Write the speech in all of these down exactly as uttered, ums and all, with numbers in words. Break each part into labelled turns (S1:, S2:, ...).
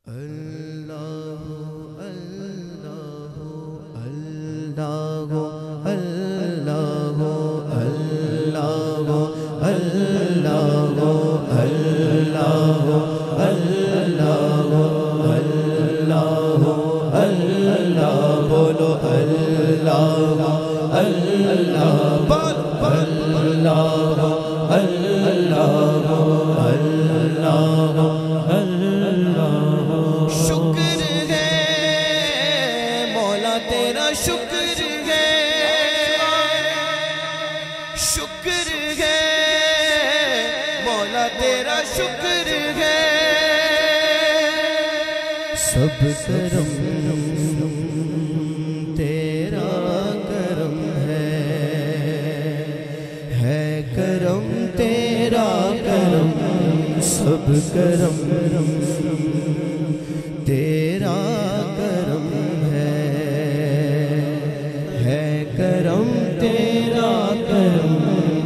S1: اللہ اللہ اللہ اللہ اللہ اللہ اللہ اللہ اللہ بولو اللہ اللہ اللہ اللہ اللہ شکر ہے مولا تیرا شکر ہے شکر ہے مولا تیرا شکر ہے سب کرم تیرا کرم ہے ہے کرم تیرا کرم سب کرم تیرا کرم ہے ہے کرم تیرا کرم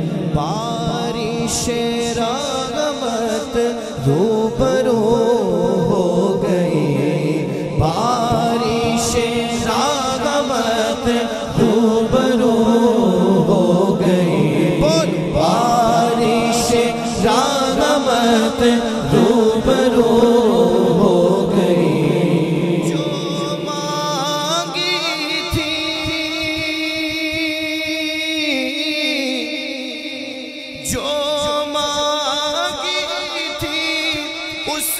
S1: بارش رحمت روبرو ہو گئی بارش رحمت روبرو ہو گئی بارش رحمت روبرو ہو گئی جو مانگی تھی جو مانگی تھی اس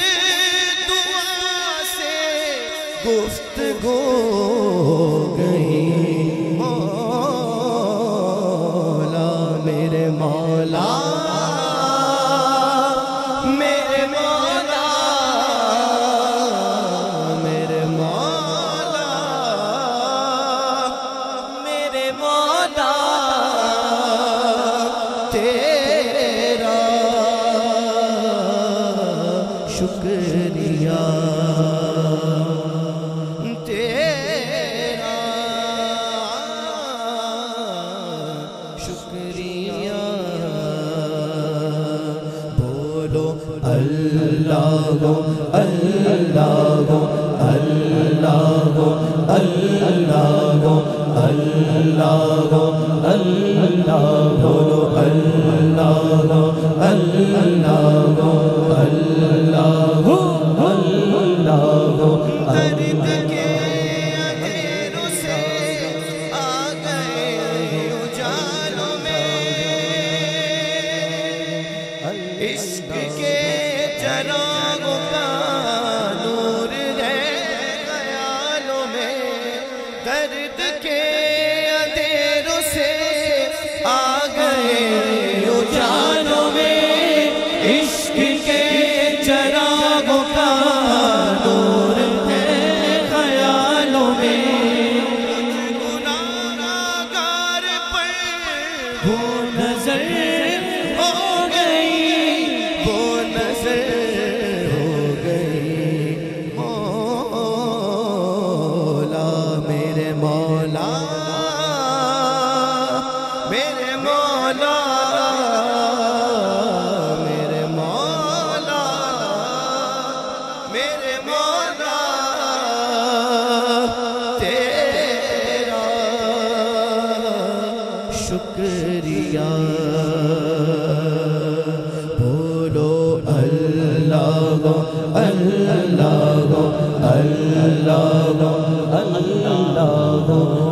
S1: دعا سے گفتگو گئی مولا میرے مولا میرے مولا میرے مولا میرے مولا تیرا شکریہ تیرا شکریہ بولو اللہ اللہ اللہ اللہ اللہ اللہ بولو اللہ اللہ اللہ اللہ درد کے اندھیروں سے آ گئے اجالوں میں عشق کے چراغوں کا نور ہے خیالوں میں درد کے اندھیروں سے آ گئے اجالوں میں عشق کے چراغوں کا نور ہے خیالوں میں گناہگار پر وہ نظر ہو گئی وہ نظر ہو گئی مولا میرے مولا میرے مولا میرے مولا میرے مولا تیرا شکریہ بولو اللہ اللہ اللہ اللہ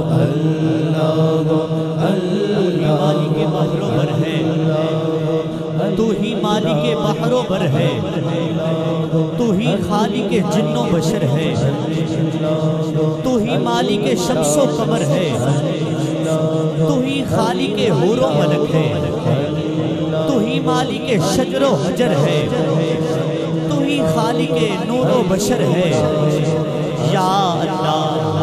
S2: مالک بحر و بر ہے تو ہی مالک بحر و بر ہے تو ہی خالق جن و بشر ہے تو ہی مالک شمس و قمر ہے تو ہی خالق حور و ملک ہے تو ہی مالک شجر و حجر ہے تو ہی خالق نور و بشر ہے یا اللہ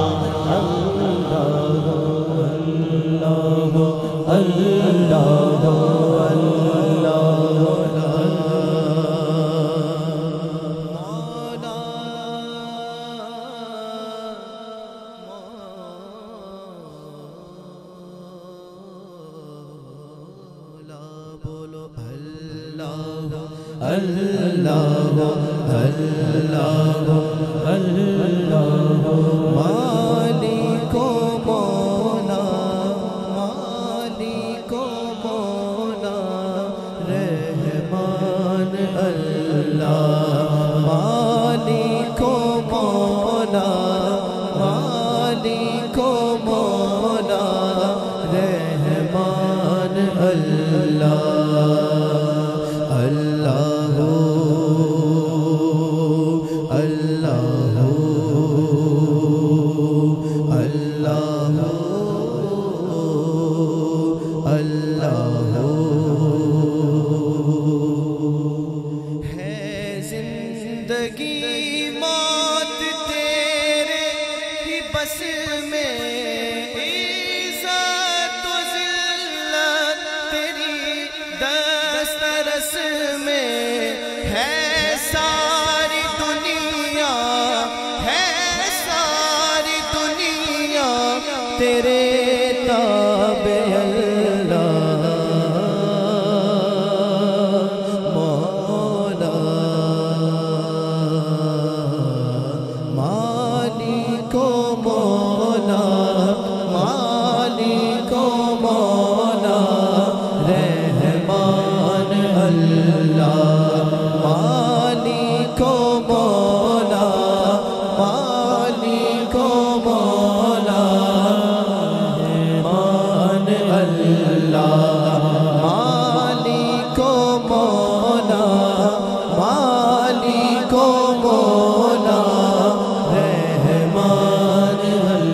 S1: اللہ اللہ اللہ اللہ اللہ مالک و مولا مالک و مولا رحمان اللہ مالک و مولا مالک و مولا رحمان اللہ اللہ اللہ اللہ اللہ ہے زندگی موت تیرے ہی بس میں عزت و ذلت تیری دسترس میں ہے ساری دنیا ہے ساری دنیا تیرے تابع اللہ مولا مالک و مولا مالک و مولا رحمان اللہ مالک و مولا مالک و مولا رحمان اللہ مالک و مولا مالک و مولا رحمان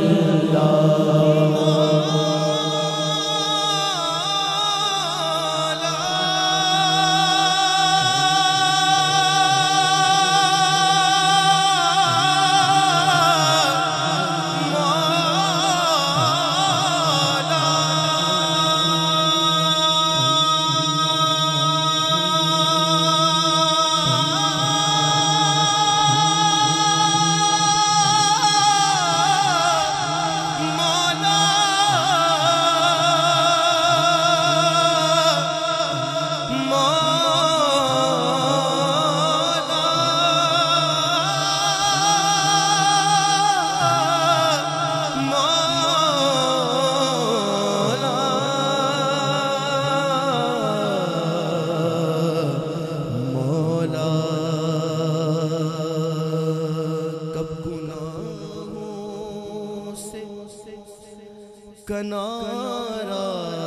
S1: کنارا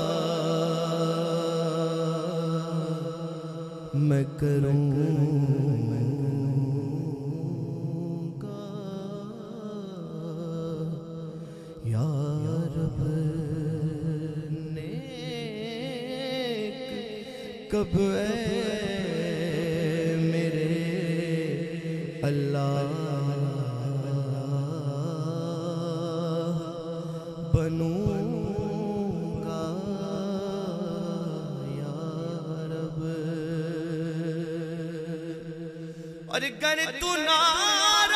S1: میں کروں گا یا رب نیک کب اے میرے اللہ بنوں گا یا رب اور گر تو ناراض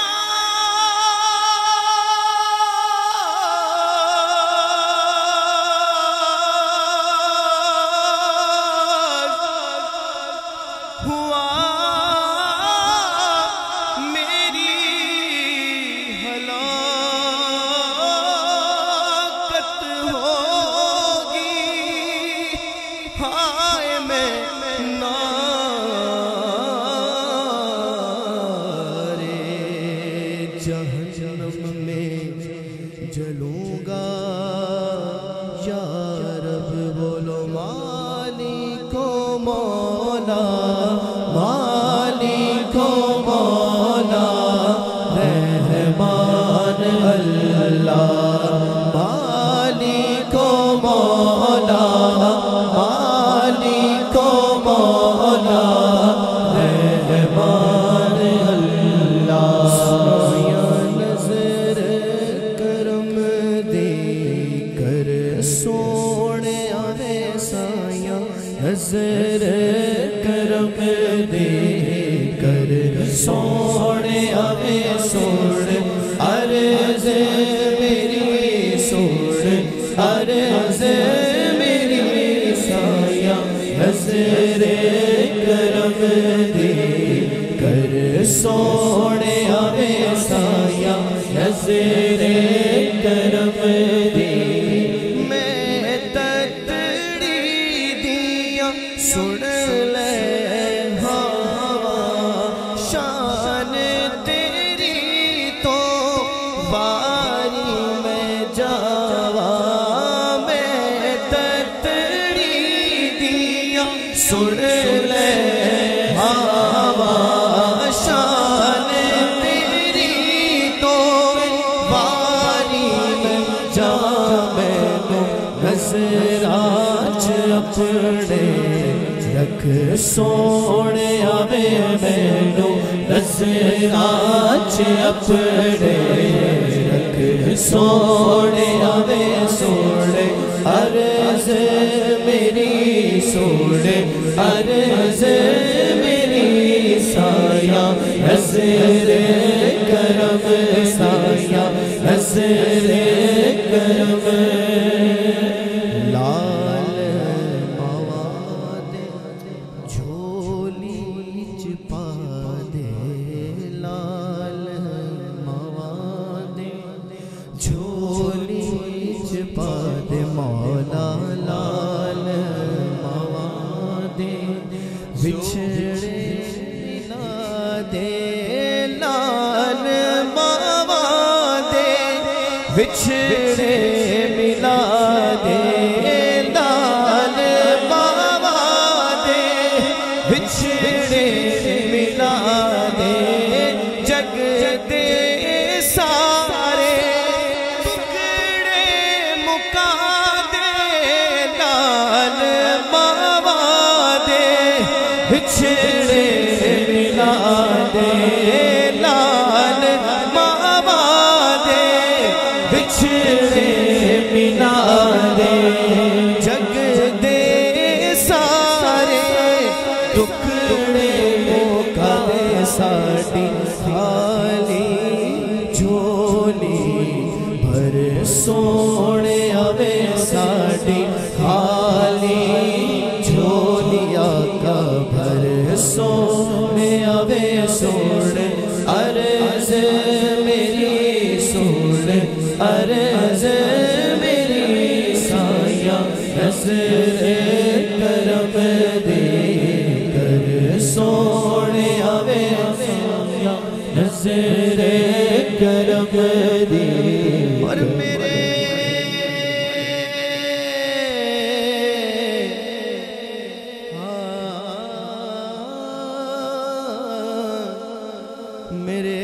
S1: ہوا جہنم میں جلوں گا یا رب بولو مالک و مولا مالک و مولا رحمان اللہ مالک و مولا مالک و مولا رحمان اللہ سونے آنے سایاں نظر کرم دے کر سونے آنے سوڑ عرض میری سوڑ عرض میری سایاں نظر کرم دے کر سونے سونے آوے سایہ نظر کرم دی میں تتڑی دیا سن لے شان تیری تو باری میں جاوا میں تتڑی دیا سن لے ہوا شان تیری تو باری میں جاوا میں تو نظراچ اپنے رکھ سونے آوے مینو نظراچ اپنے رکھ سونے آوے سونے عرض میری سونے عرض میری سایہ نظر کرم سایہ نظر کرم لال مواد جھولی چپا دے لال مواد جھولی چپا دے مولا لال مواد بچھڑے ملا دے لال مواد بچھڑے ملا دے لال مواد بچھڑے ملا دے جگ دے سارے ٹکڑے مکا دے لال مواد بچھڑے ملا دے لال مواد بچھڑے ملا دے جگ دے سارے ٹکڑے مکا دے ساڑی خالی جھولی بھر سونے آوے ساڑی خالی جھولی آقا بھر سونے آوے سونے عرض میری سونے عرض میری سایہ نظر کرم دے کر سونے آوے سایہ نظر کرم دے اور میرے میرے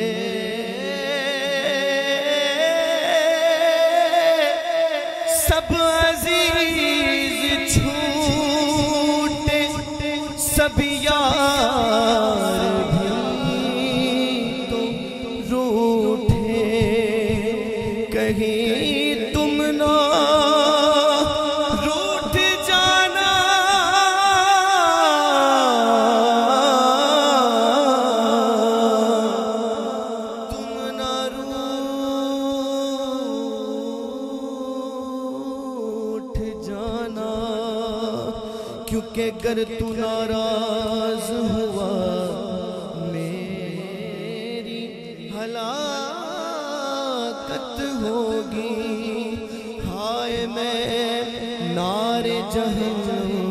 S1: سب عزیز چھوٹے سب یار بھی تو روٹھے کہیں تم نہ روٹھ جانا تم نہ روٹھ جانا کیونکہ گر تو ناراض ہوا میری ہلاکت ہوگی ہائے میں نار جہنم